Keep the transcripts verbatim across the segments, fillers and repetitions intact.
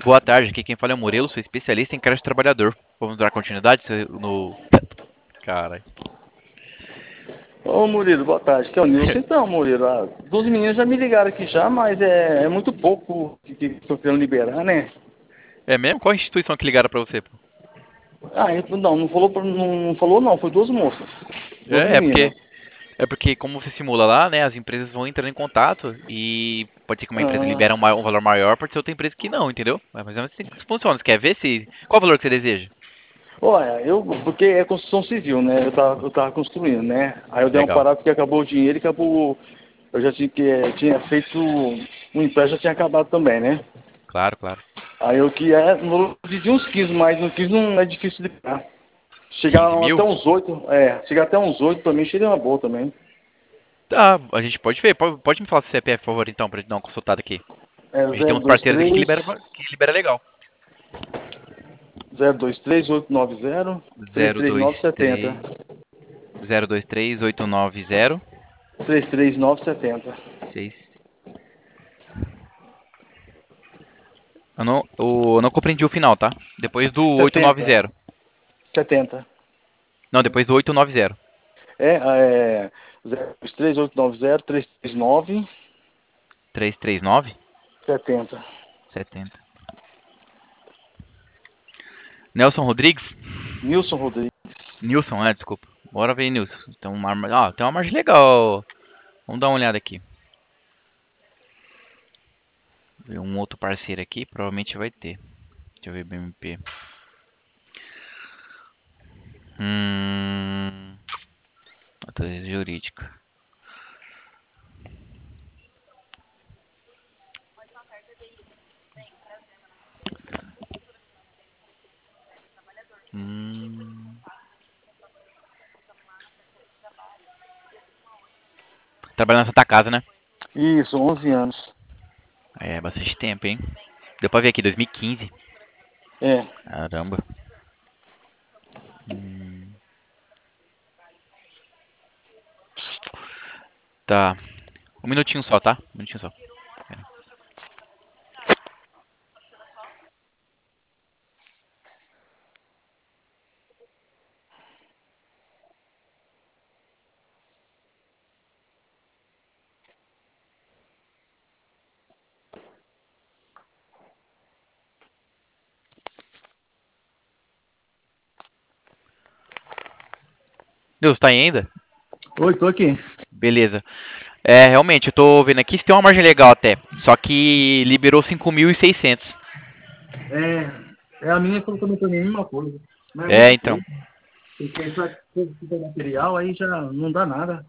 Boa tarde, aqui quem fala é o Murilo, sou especialista em crédito trabalhador. Vamos dar continuidade no... Caralho. Ô Murilo, boa tarde. Que é o Nilson. Então, Murilo, ah, doze meninos já me ligaram aqui já, mas é, é muito pouco que estão querendo liberar, né? É mesmo? Qual instituição que ligaram pra você, pô? Ah, então, não, não falou, pra- não, não falou não, foi duas moças. Duas É, é meninas. porque... É porque como você simula lá, né, as empresas vão entrando em contato e pode ser que uma empresa Ah, libere um, ma- um valor maior, pode ser outra empresa que não, entendeu? Mas mais ou menos assim que funciona. Você quer ver se... Qual o valor que você deseja? olha, eu, porque é construção civil, né? Eu tava, eu tava construindo, né? Aí eu dei uma Legal. parada porque acabou o dinheiro e acabou. Eu já tinha, que, tinha feito. O empréstimo já tinha acabado também, né? Claro, claro. Aí eu que é, no de uns quinze, mas no quinze não é difícil de pegar. Chegar quinze até mil? uns oito, é, chegar até uns oito pra mim seria uma boa também. Tá, a gente pode ver. Pode, pode me falar seu C P F, por favor, então, pra gente dar uma consultada aqui. É A gente tem zero uns dois parceiros aqui que três libera, que libera legal. zero dois três oito nove zero três zero três dois nove setenta três zero dois três oito nove zero três três nove setenta. seis. Eu não, o- eu não compreendi o final, tá? Depois do oito nove setenta. zero. setenta. Não, depois do oito nove zero. É, é zero dois três oito nove zero três três nove trezentos e trinta e nove setenta. setenta. Nelson Rodrigues? Nilson Rodrigues. Nilson, é, desculpa. Bora ver, Nilson. Tem uma, ó, tem uma margem legal. Vamos dar uma olhada aqui. Ver um outro parceiro aqui, provavelmente vai ter. Deixa eu ver B M P. Hum. Natureza jurídica. Hum. Trabalhando na Santa Casa, né? Isso, onze anos. É, bastante tempo, hein? Deu pra ver aqui, dois mil e quinze. É. Caramba. Hum. Tá. Um minutinho só, tá? Um minutinho só. Deus, tá aí ainda? Oi, tô aqui. Beleza. É, realmente, eu tô vendo aqui, se tem uma margem legal até. Só que liberou cinco mil e seiscentos. É, é a minha falou também pra mim a mesma coisa. Mas é É, muito então. pouco. Porque pra ter material aí já não dá nada.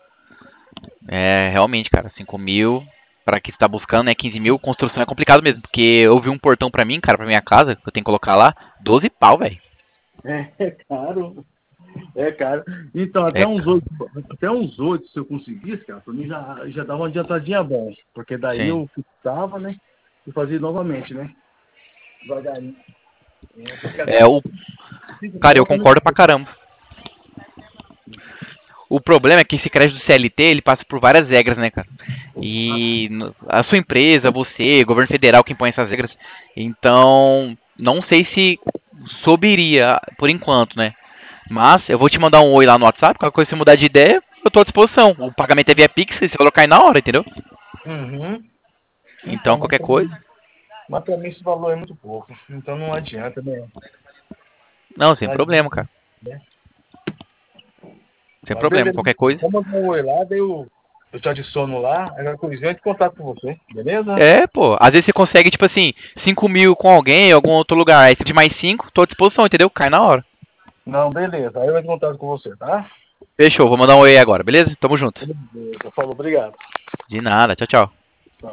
É, realmente, cara, cinco mil. Pra que você tá buscando, né? quinze mil. Construção é complicado mesmo. Porque eu vi um portão pra mim, cara, pra minha casa, que eu tenho que colocar lá. doze pau, velho. É, é caro. É caro. Então, É, até uns cara. oito, até uns oito, se eu conseguisse, cara, pra mim já, já dava uma adiantadinha bom. Porque daí Sim. eu fixava, né? E fazia novamente, né? Devagarinho. É, porque É, até o. cinco Cara, eu conto é muito concordo pra pouco. caramba. O problema é que esse crédito do C L T, ele passa por várias regras, né, cara? E no- a sua empresa, você, governo federal que impõe essas regras. Então, não sei se subiria por enquanto, né? Mas eu vou te mandar um oi lá no WhatsApp, qualquer coisa se mudar de ideia, eu tô à disposição. O pagamento é via Pix, esse valor cai na hora, entendeu? Uhum. Então, Então, mas qualquer pra mim, coisa. mas pra mim esse valor é muito pouco. Então não adianta, né? Não, sem Não problema, adianta, cara. né? Sem Mas problema, beleza. qualquer coisa. Vamos mandar um oi lá, daí eu, eu te adiciono lá, agora coisinha eu entro em contato com você, beleza? É, pô. Às vezes você consegue, tipo assim, cinco mil com alguém em algum outro lugar. Aí você de mais cinco, tô à disposição, entendeu? Cai na hora. Não, beleza. Aí eu entro em contato com você, tá? Fechou, vou mandar um oi agora, beleza? Tamo junto. Beleza. Falou, obrigado. De nada, tchau, tchau.